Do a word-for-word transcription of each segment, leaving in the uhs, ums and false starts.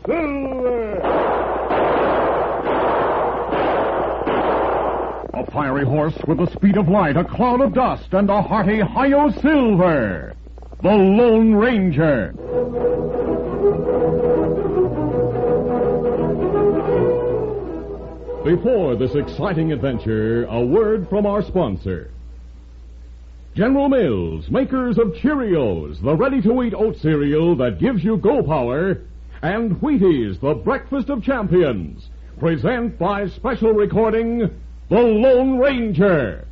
Silver! A fiery horse with the speed of light, a cloud of dust, and a hearty Hi-Yo Silver, the Lone Ranger. Before this exciting adventure, a word from our sponsor. General Mills, makers of Cheerios, the ready-to-eat oat cereal that gives you go power, and Wheaties, the breakfast of champions, present by special recording, The Lone Ranger.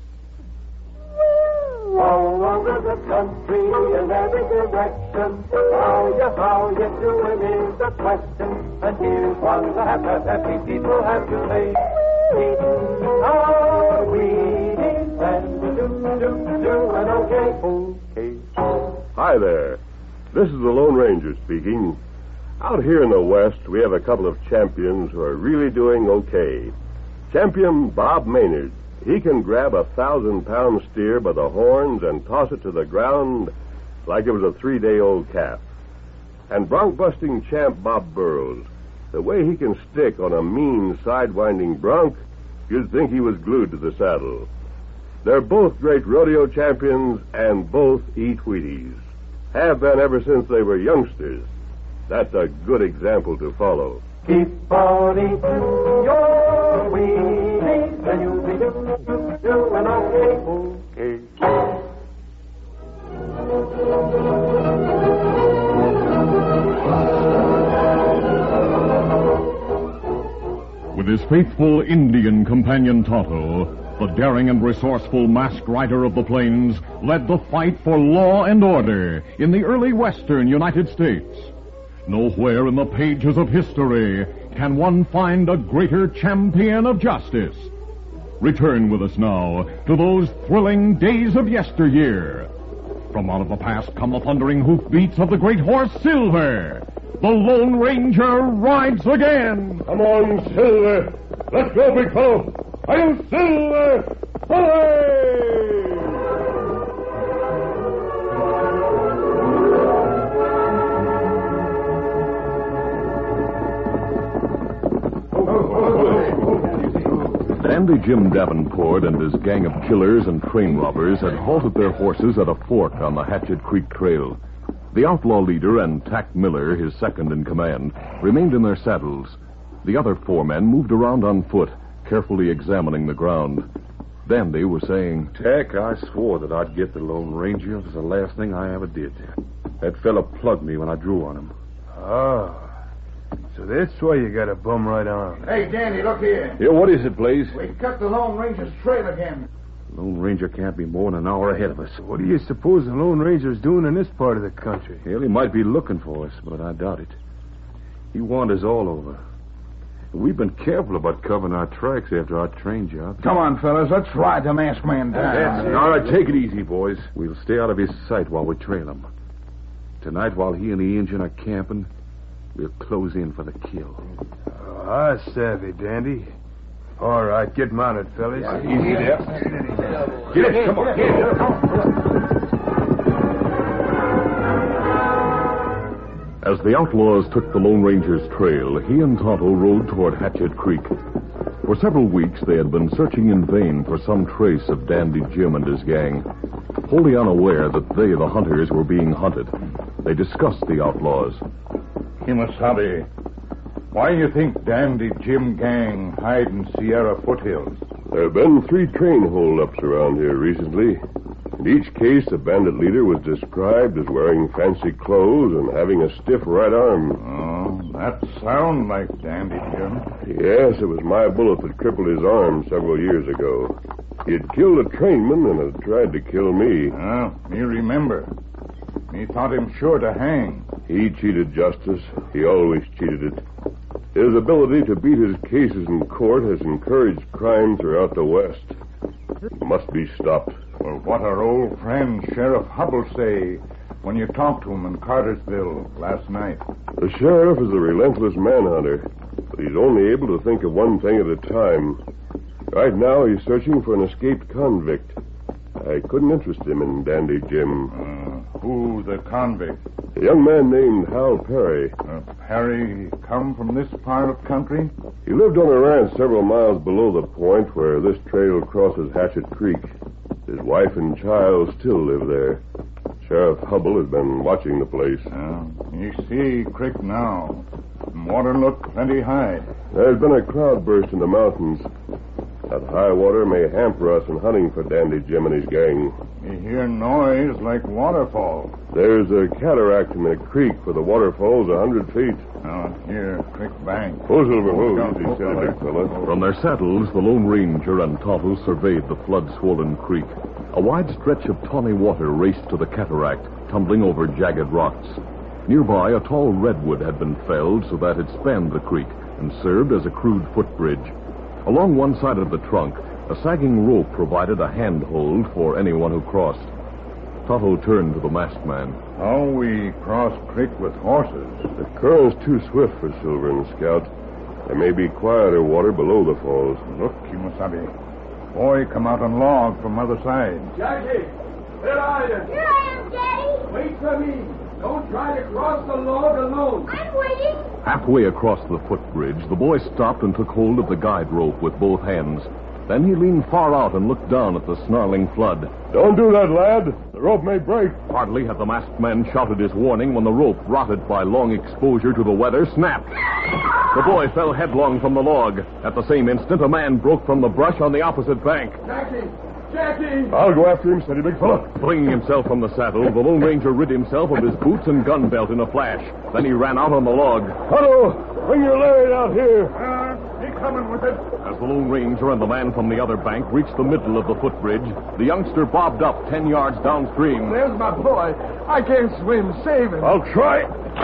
All over the country in every direction, how you, how you doing is the question. And here's one the happy, happy people have to say. Eating our Wheaties and do, do, doing okay. Okay. Hi there. This is the Lone Ranger speaking. Out here in the West, we have a couple of champions who are really doing okay. Champion Bob Maynard. He can grab a thousand-pound steer by the horns and toss it to the ground like it was a three-day-old calf. And bronc-busting champ Bob Burrows, the way he can stick on a mean, sidewinding bronc, you'd think he was glued to the saddle. They're both great rodeo champions and both eat Wheaties. Have been ever since they were youngsters. That's a good example to follow. Keep on eating your Wheaties and you'll be do, do, doing okay. Okay. With his faithful Indian companion Tonto, the daring and resourceful masked rider of the plains led the fight for law and order in the early western United States. Nowhere in the pages of history can one find a greater champion of justice. Return with us now to those thrilling days of yesteryear. From out of the past come the thundering hoofbeats of the great horse Silver. The Lone Ranger rides again. Come on, Silver. Let's go, big fellow. Hi-Yo Silver! Hooray! Dandy Jim Davenport and his gang of killers and train robbers had halted their horses at a fork on the Hatchet Creek Trail. The outlaw leader and Tack Miller, his second in command, remained in their saddles. The other four men moved around on foot, carefully examining the ground. Dandy was saying, Tack, I swore that I'd get the Lone Ranger. It was the last thing I ever did. That fella plugged me when I drew on him. Oh. So that's why you got a bum right on. Hey, Danny, look here. Yeah, what is it, Blaze? We cut the Lone Ranger's trail again. Lone Ranger can't be more than an hour ahead of us. What do you suppose the Lone Ranger's doing in this part of the country? Well, he might be looking for us, but I doubt it. He wanders all over. We've been careful about covering our tracks after our train job. Come on, fellas, let's ride the masked man down. All right, take it easy, boys. We'll stay out of his sight while we trail him. Tonight, while he and the Injun are camping, we'll close in for the kill. Oh, I savvy, Dandy. All right, get mounted, fellas. Yeah, easy there. Get it, come on, get it. As the outlaws took the Lone Ranger's trail, he and Tonto rode toward Hatchet Creek. For several weeks, they had been searching in vain for some trace of Dandy Jim and his gang. Wholly unaware that they, the hunters, were being hunted, they discussed the outlaws. Kimasabi, why you think Dandy Jim gang hide in Sierra foothills? There have been three train holdups around here recently. In each case, the bandit leader was described as wearing fancy clothes and having a stiff right arm. Oh, that sounds like Dandy Jim. Yes, it was my bullet that crippled his arm several years ago. He had killed a trainman and had tried to kill me. Oh, me remember. Me thought him sure to hang. He cheated justice. He always cheated it. His ability to beat his cases in court has encouraged crime throughout the West. It must be stopped. Well, what our old friend Sheriff Hubble say when you talked to him in Cartersville last night? The sheriff is a relentless manhunter, but he's only able to think of one thing at a time. Right now, he's searching for an escaped convict. I couldn't interest him in Dandy Jim. Uh, Who the convict? A young man named Hal Perry. Uh, Perry come from this part of country? He lived on a ranch several miles below the point where this trail crosses Hatchet Creek. His wife and child still live there. Sheriff Hubble has been watching the place. Uh, you see creek now. Water look plenty high. There's been a cloud burst in the mountains. That high water may hamper us in hunting for Dandy Jim and his gang. You hear noise like waterfall. There's a cataract in the creek where the waterfall's a hundred feet. Now, here, creek bank. Oh, Silver, Oh, oh, easy, oh, steady, oh, big fella. From their saddles, the Lone Ranger and Tonto surveyed the flood-swollen creek. A wide stretch of tawny water raced to the cataract, tumbling over jagged rocks. Nearby, a tall redwood had been felled so that it spanned the creek and served as a crude footbridge. Along one side of the trunk, a sagging rope provided a handhold for anyone who crossed. Tonto turned to the masked man. How we cross creek with horses? The current's too swift for Silver and Scout. There may be quieter water below the falls. Look, Kimasabi. Boy come out on log from other side. Jackie, where are you? Here I am, Daddy. Wait for me. Don't try to cross the log alone. I'm waiting. Halfway across the footbridge, the boy stopped and took hold of the guide rope with both hands. Then he leaned far out and looked down at the snarling flood. Don't do that, lad. The rope may break. Hardly had the masked man shouted his warning when the rope, rotted by long exposure to the weather, snapped. The boy fell headlong from the log. At the same instant, a man broke from the brush on the opposite bank. Jackie! Jackie! I'll go after him, steady, big fella. Flinging himself from the saddle, the Lone Ranger rid himself of his boots and gun belt in a flash. Then he ran out on the log. Tonto, bring your lariat out here. Uh, he coming with it. As the Lone Ranger and the man from the other bank reached the middle of the footbridge, the youngster bobbed up ten yards downstream. There's my boy. I can't swim. Save him. I'll try.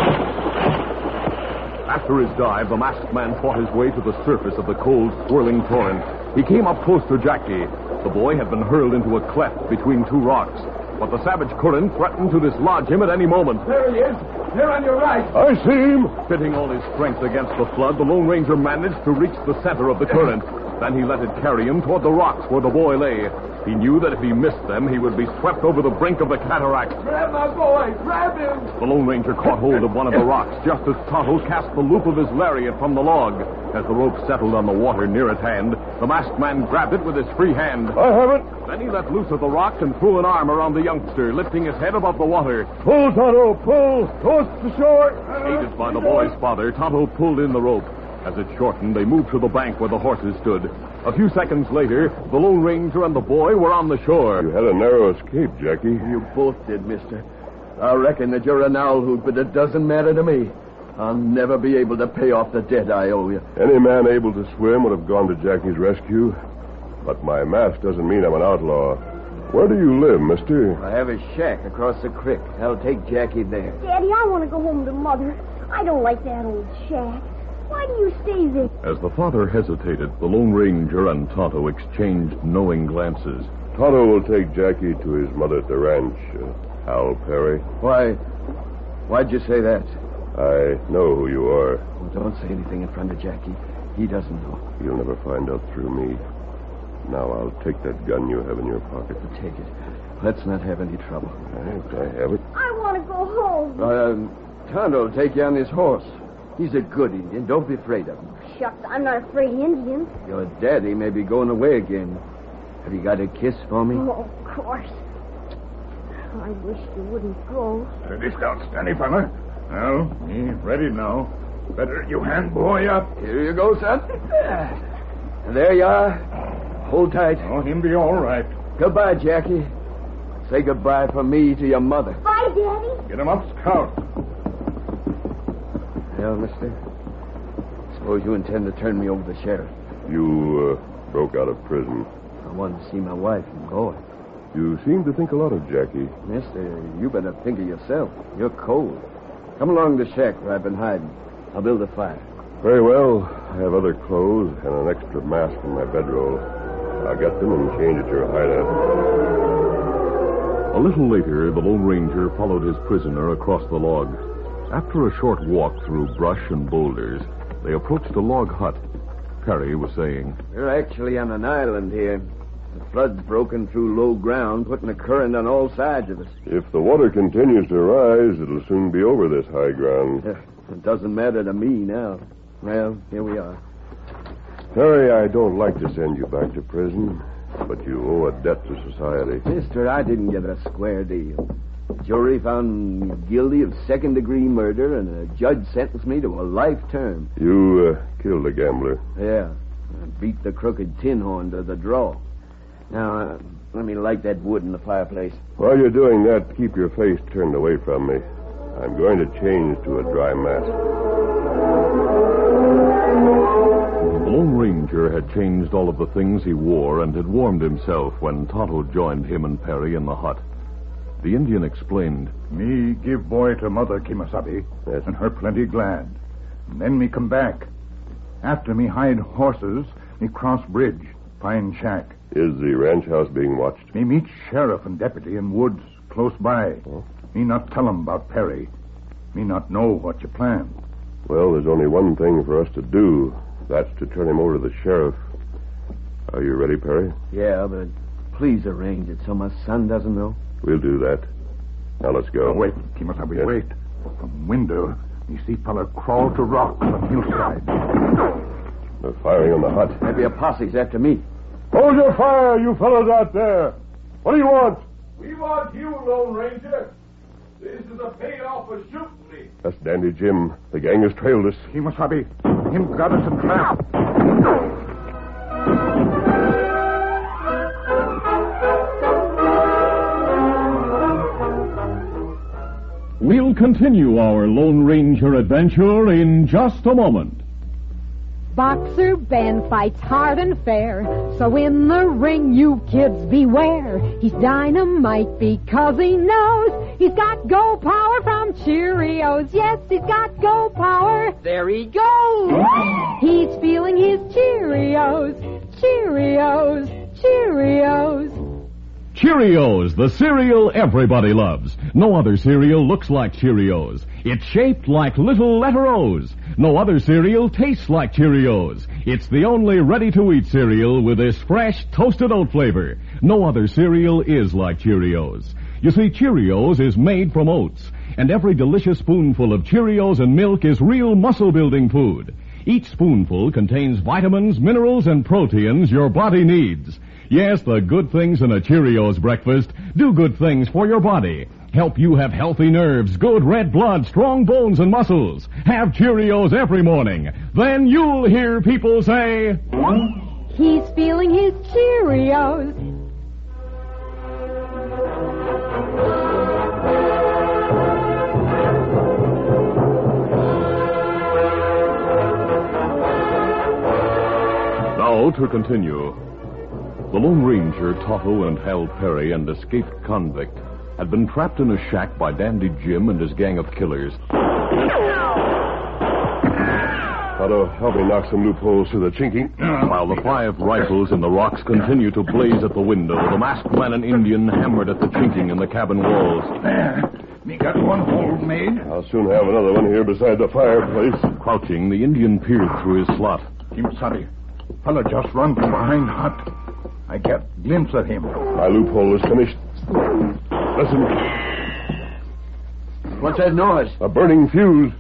After his dive, the masked man fought his way to the surface of the cold, swirling torrent. He came up close to Jackie. The boy had been hurled into a cleft between two rocks, but the savage current threatened to dislodge him at any moment. There he is. Here on your right. I see him. Pitting all his strength against the flood, the Lone Ranger managed to reach the center of the current. Then he let it carry him toward the rocks where the boy lay. He knew that if he missed them, he would be swept over the brink of the cataract. Grab my boy. Grab him. The Lone Ranger caught hold of one of the rocks just as Tonto cast the loop of his lariat from the log. As the rope settled on the water near at hand, the masked man grabbed it with his free hand. I have it. Then he let loose of the rock and threw an arm around the youngster, lifting his head above the water. Pull, Tonto, pull. Close to shore. Aided by the boy's father, Tonto pulled in the rope. As it shortened, they moved to the bank where the horses stood. A few seconds later, the Lone Ranger and the boy were on the shore. You had a narrow escape, Jackie. You both did, mister. I reckon that you're an owl hoot, but it doesn't matter to me. I'll never be able to pay off the debt I owe you. Any man able to swim would have gone to Jackie's rescue. But my mask doesn't mean I'm an outlaw. Where do you live, mister? I have a shack across the creek. I'll take Jackie there. Daddy, I want to go home to Mother. I don't like that old shack. Why do you stay there? As the father hesitated, the Lone Ranger and Tonto exchanged knowing glances. Tonto will take Jackie to his mother at the ranch, uh, Hal Perry. Why? Why'd you say that? I know who you are. Oh, don't say anything in front of Jackie. He doesn't know. You'll never find out through me. Now I'll take that gun you have in your pocket. Take it. Let's not have any trouble. All right, I have it. I want to go home. Uh, Tonto will take you on his horse. He's a good Indian. Don't be afraid of him. Shucks, I'm not afraid of Indians. Your daddy may be going away again. Have you got a kiss for me? Oh, of course. I wish you wouldn't go. Steady, Scout. Steady, fella. Well, he's ready now. Better you hand boy up. Here you go, son. There you are. Hold tight. Oh, him be all right. Goodbye, Jackie. Say goodbye from me to your mother. Bye, Daddy. Get him up, Scout. Well, mister, suppose you intend to turn me over to the sheriff. You uh, broke out of prison. I wanted to see my wife and boy. You seem to think a lot of Jackie. Mister, you better think of yourself. You're cold. Come along to the shack where I've been hiding. I'll build a fire. Very well. I have other clothes and an extra mask in my bedroll. I'll get them and change at your hideout. A little later, the Lone Ranger followed his prisoner across the log. After a short walk through brush and boulders, they approached a log hut. Perry was saying, We're actually on an island here. The flood's broken through low ground, putting a current on all sides of us. If the water continues to rise, it'll soon be over this high ground. It doesn't matter to me now. Well, here we are. Harry, I don't like to send you back to prison, but you owe a debt to society. Mister, I didn't get a square deal. Jury found me guilty of second-degree murder, and a judge sentenced me to a life term. You uh, killed a gambler. Yeah. I beat the crooked tin horn to the draw. Now, uh, let me light that wood in the fireplace. While you're doing that, keep your face turned away from me. I'm going to change to a dry mask. The Lone Ranger had changed all of the things he wore and had warmed himself when Tonto joined him and Perry in the hut. The Indian explained. Me give boy to mother Kimasabi, Yes. and her plenty glad. And then me come back. After me hide horses, me cross bridge, find shack. Is the ranch house being watched? Me meet sheriff and deputy in woods close by. Oh. Me not tell 'em about Perry. Me not know what you plan. Well, there's only one thing for us to do. That's to turn him over to the sheriff. Are you ready, Perry? Yeah, but please arrange it so my son doesn't know. We'll do that. Now let's go. Oh, wait, Kimasabi, Yes. wait. From window, me see fella crawl to rocks on hillside. They're firing on the hut. Maybe a posse's after me. Hold your fire, you fellows out there. What do you want? We want you, Lone Ranger. This is a payoff for shooting me. That's Dandy Jim. The gang has trailed us. Kimasabi, him got us in trap. We'll continue our Lone Ranger adventure in just a moment. Boxer Ben fights hard and fair, so in the ring you kids beware. He's dynamite because he knows he's got go power from Cheerios. Yes, he's got go power. There he goes. He's feeling his Cheerios, Cheerios, Cheerios. Cheerios, the cereal everybody loves. No other cereal looks like Cheerios. It's shaped like little letter O's. No other cereal tastes like Cheerios. It's the only ready-to-eat cereal with this fresh, toasted oat flavor. No other cereal is like Cheerios. You see, Cheerios is made from oats, and every delicious spoonful of Cheerios and milk is real muscle-building food. Each spoonful contains vitamins, minerals, and proteins your body needs. Yes, the good things in a Cheerios breakfast do good things for your body. Help you have healthy nerves, good red blood, strong bones and muscles. Have Cheerios every morning. Then you'll hear people say, He's feeling his Cheerios. Now to continue. The Lone Ranger, Tonto, and Hal Perry, and escaped convict, had been trapped in a shack by Dandy Jim and his gang of killers. Tonto, help me knock some loopholes through the chinking. While the five rifles in the rocks continued to blaze at the window, the masked man and Indian hammered at the chinking in the cabin walls. There. Me got one hole made. I'll soon have another one here beside the fireplace. Crouching, the Indian peered through his slot. Kimasabi, fella just run from behind hut. I get glimpse of him. My loophole is finished. Listen. What's that noise? A burning fuse.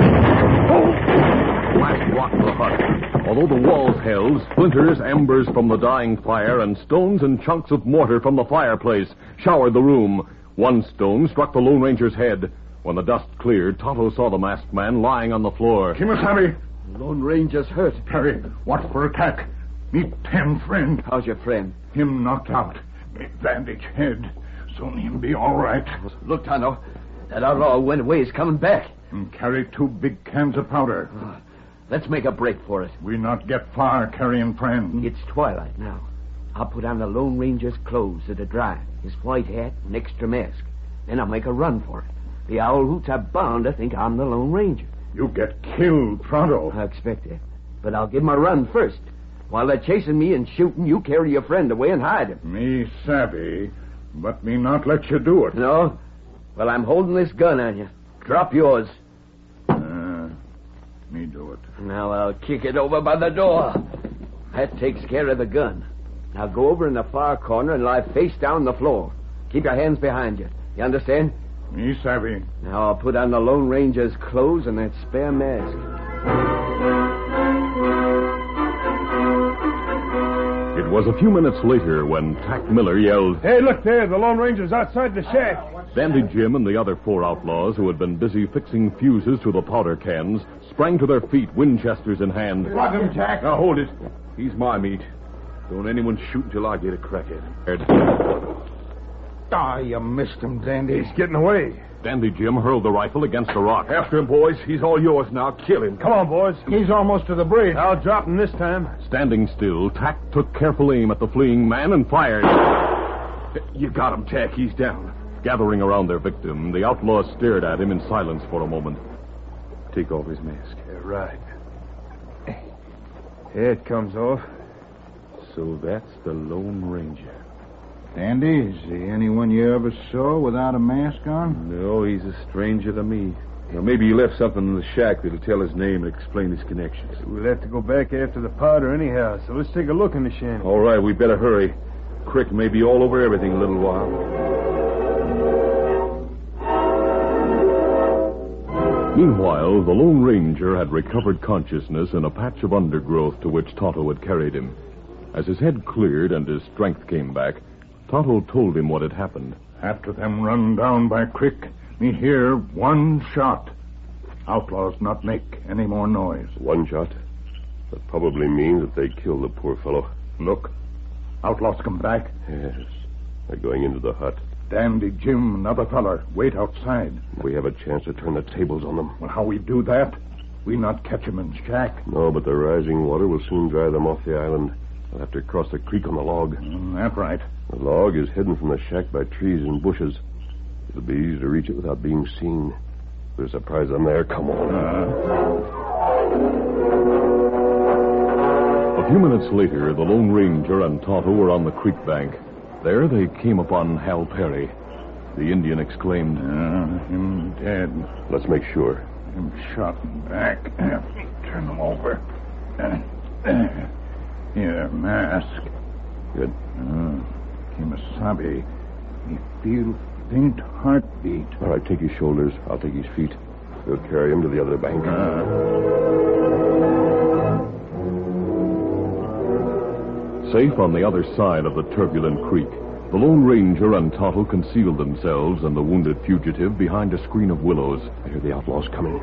Blast rocked the hut. Although the walls held, splinters, embers from the dying fire, and stones and chunks of mortar from the fireplace showered the room. One stone struck the Lone Ranger's head. When the dust cleared, Tonto saw the masked man lying on the floor. Kimasabi, Lone Ranger's hurt. Perry, what for attack? Me ten friend. How's your friend? Him knocked out. Me bandage head. Soon him be all right. Look, Tonto. That outlaw went away. He's coming back. And carry two big cans of powder. Uh, let's make a break for it. We not get far carrying friend. It's twilight now. I'll put on the Lone Ranger's clothes to dry. His white hat and extra mask. Then I'll make a run for it. The owl hoots are bound to think I'm the Lone Ranger. You get killed pronto. I expect it. But I'll give him a run first. While they're chasing me and shooting, you carry your friend away and hide him. Me savvy, but me not let you do it. No? Well, I'm holding this gun on you. Drop yours. Uh, me do it. Now I'll kick it over by the door. That takes care of the gun. Now go over in the far corner and lie face down on the floor. Keep your hands behind you. You understand? Me savvy. Now I'll put on the Lone Ranger's clothes and that spare mask. It was a few minutes later when Tack Miller yelled, Hey, look there. The Lone Ranger's outside the shack. Dandy Jim and the other four outlaws who had been busy fixing fuses to the powder cans sprang to their feet, Winchesters in hand. Plug him, Jack. Now, hold it. He's my meat. Don't anyone shoot until I get a crack at him. Ah, you missed him, Dandy. He's getting away. Dandy Jim hurled the rifle against a rock. After him, boys. He's all yours now. Kill him. Come on, boys. He's almost to the bridge. I'll drop him this time. Standing still, Tack took careful aim at the fleeing man and fired. You got him, Tack. He's down. Gathering around their victim, the outlaws stared at him in silence for a moment. Take off his mask. Yeah, right. Here it comes off. So that's the Lone Ranger. Dandy, is he anyone you ever saw without a mask on? No, he's a stranger to me. Now, maybe he left something in the shack that'll tell his name and explain his connections. We'll have to go back after the powder anyhow, so let's take a look in the shanty. All right, we better hurry. Crick may be all over everything in a little while. Meanwhile, the Lone Ranger had recovered consciousness in a patch of undergrowth to which Tonto had carried him. As his head cleared and his strength came back, Tonto told him what had happened. After them run down by Crick, me hear one shot. Outlaws not make any more noise. One shot? That probably means that they killed the poor fellow. Look, outlaws come back. Yes. They're going into the hut. Dandy Jim, another feller, wait outside. We have a chance to turn the tables on them. Well, how we do that? We not catch 'em in shack. No, but the rising water will soon drive them off the island. They'll have to cross the creek on the log. Mm, that's right. The log is hidden from the shack by trees and bushes. It'll be easy to reach it without being seen. We'll surprise them there. Come on. Uh... A few minutes later, the Lone Ranger and Tonto were on the creek bank. There they came upon Hal Perry. The Indian exclaimed, uh, him dead. Let's make sure. Him shot in back. Uh, turn him over. Uh, uh, here, mask. Good. Uh, Kimasabi. He feel faint heartbeat. All right, take his shoulders. I'll take his feet. We'll carry him to the other bank. Uh, Safe on the other side of the turbulent creek, the Lone Ranger and Tonto concealed themselves and the wounded fugitive behind a screen of willows. I hear the outlaws coming.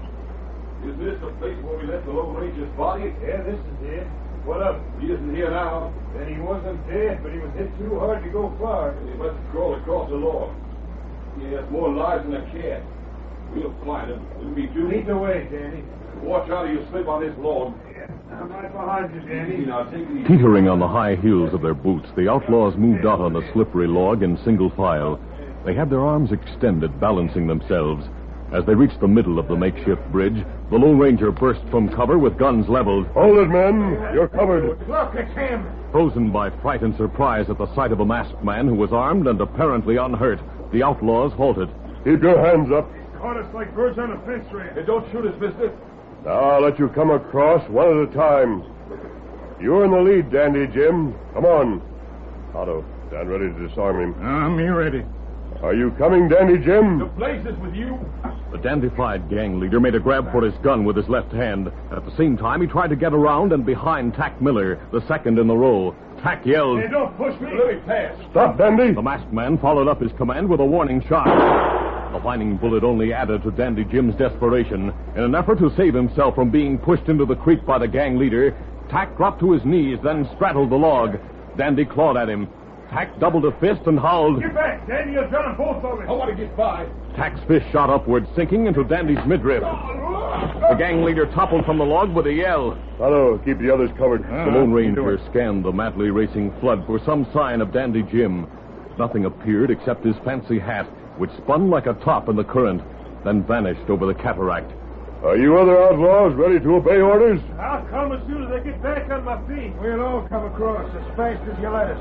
Is this the place where we left the Lone Ranger's body? Yeah, this is it. What up? He isn't here now. Then he wasn't dead, but he was hit too hard to go far. He must have crawled across the log. He has more lives than a cat. We'll find him. It'll be due. Lead the way, Danny. Watch out or you slip on this log. I'm right behind you, Danny. Now, take it easy. Teetering on the high heels of their boots, the outlaws moved out on the slippery log in single file. They had their arms extended, balancing themselves. As they reached the middle of the makeshift bridge, the Lone Ranger burst from cover with guns leveled. Hold it, men. You're covered. Look, it's him. Frozen by fright and surprise at the sight of a masked man who was armed and apparently unhurt, the outlaws halted. Keep your hands up. Caught us like birds on a fence rail. Hey, don't shoot us, mister. Now I'll let you come across one at a time. You're in the lead, Dandy Jim. Come on. Otto, stand ready to disarm him. I'm here ready. Are you coming, Dandy Jim? The place is with you. The dandified gang leader made a grab for his gun with his left hand. At the same time, he tried to get around and behind Tack Miller, the second in the row. Tack yelled, Hey, don't push me. Let me pass. Stop, Dandy. The masked man followed up his command with a warning shot. The whining bullet only added to Dandy Jim's desperation. In an effort to save himself from being pushed into the creek by the gang leader, Tack dropped to his knees, then straddled the log. Dandy clawed at him. Tack doubled a fist and howled. Get back, Danny. You're done both of us. I want to get by. Tack's fist shot upward, sinking into Dandy's midriff. The gang leader toppled from the log with a yell. Otto, keep the others covered. The Lone Ranger scanned the madly racing flood for some sign of Dandy Jim. Nothing appeared except his fancy hat, which spun like a top in the current, then vanished over the cataract. Are you other outlaws ready to obey orders? I'll come as soon as I get back on my feet. We'll all come across as fast as you let us.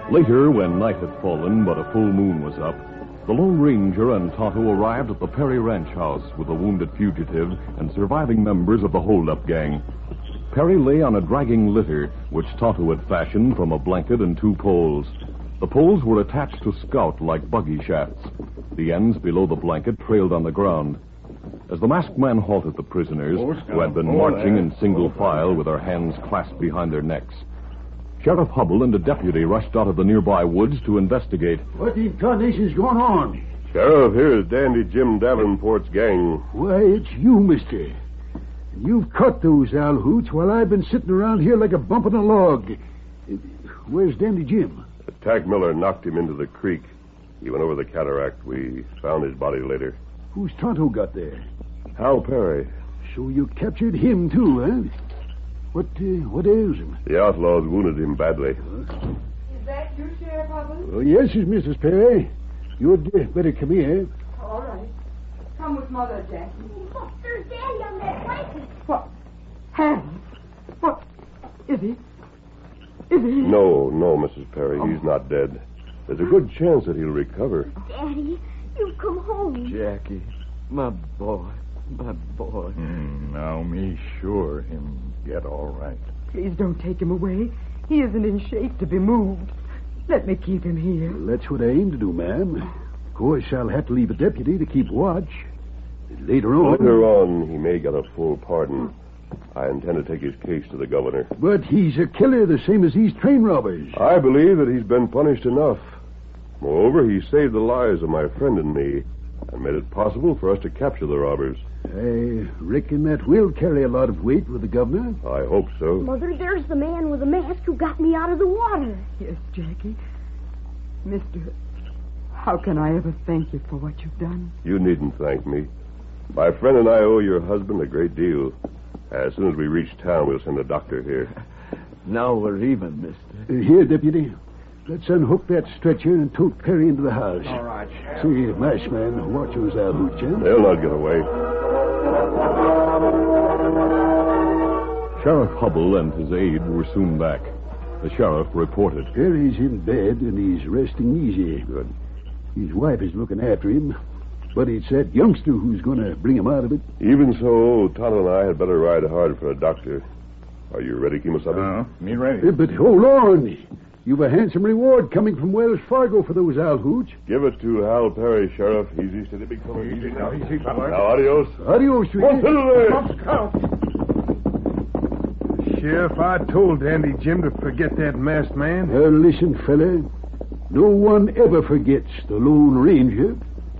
Later, when night had fallen but a full moon was up, the Lone Ranger and Tonto arrived at the Perry Ranch house with the wounded fugitive and surviving members of the hold-up gang. Perry lay on a dragging litter, which Tonto had fashioned from a blanket and two poles. The poles were attached to Scout like buggy shafts. The ends below the blanket trailed on the ground. As the masked man halted the prisoners, who had been marching in single file with their hands clasped behind their necks, Sheriff Hubble and a deputy rushed out of the nearby woods to investigate. What in tarnation's going on? Sheriff, here's Dandy Jim Davenport's gang. Why, it's you, mister. You've caught those owl hoots while I've been sitting around here like a bump on a log. Where's Dandy Jim? Tack Miller knocked him into the creek. He went over the cataract. We found his body later. Who's Tonto got there? Hal Perry. So you captured him, too, eh? What, uh, what ails him? The outlaws wounded him badly. Is that you, Sheriff Hubble? Oh, yes, it's Missus Perry. You'd uh, better come here. All right. Come with Mother, Jackie. Look, there's Dandy on that blanket. What? Hans? What? Is he? Is he? No, no, Missus Perry. He's not dead. There's a good chance that he'll recover. Daddy, you've come home. Jackie, my boy, my boy. Mm, now me sure him get all right. Please don't take him away. He isn't in shape to be moved. Let me keep him here. Well, that's what I aim to do, ma'am. Of course, I'll have to leave a deputy to keep watch. Later on... Later on, he may get a full pardon. I intend to take his case to the governor. But he's a killer the same as these train robbers. I believe that he's been punished enough. Moreover, he saved the lives of my friend and me and made it possible for us to capture the robbers. I reckon that will carry a lot of weight with the governor. I hope so. Mother, there's the man with the mask who got me out of the water. Yes, Jackie. Mister, how can I ever thank you for what you've done? You needn't thank me. My friend and I owe your husband a great deal. As soon as we reach town, we'll send a doctor here. Now we're even, mister. Uh, here, deputy. Let's unhook that stretcher and tote Perry into the house. All right, Sheriff. See, Marshman, watch those out hoots, eh? They'll not get away. Sheriff Hubble and his aide were soon back. The sheriff reported. Perry's in bed and he's resting easy. Good. His wife is looking after him. But it's that youngster who's going to bring him out of it. Even so, Tonto and I had better ride hard for a doctor. Are you ready, Kemosabe? Uh, me ready. Uh, but hold on. You've a handsome reward coming from Wells Fargo for those owl hoots. Give it to Hal Perry, Sheriff. Easy, steady, big fellow. Easy now, easy, fellow. Now, adios. Adios, One sweetie. Sheriff, I told Dandy Jim to forget that masked man. Now, listen, fella. No one ever forgets the Lone Ranger.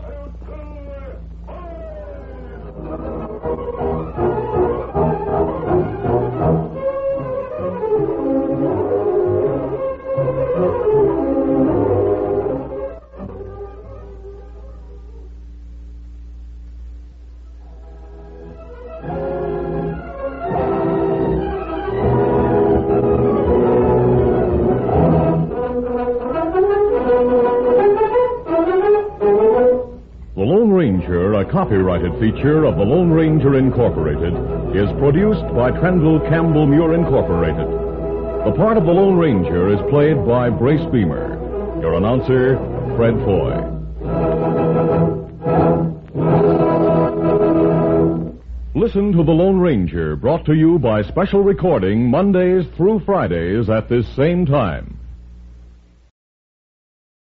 A copyrighted feature of the Lone Ranger Incorporated is produced by Trendle Campbell Muir Incorporated. The part of the Lone Ranger is played by Brace Beamer. Your announcer, Fred Foy. Listen to the Lone Ranger, brought to you by special recording Mondays through Fridays at this same time.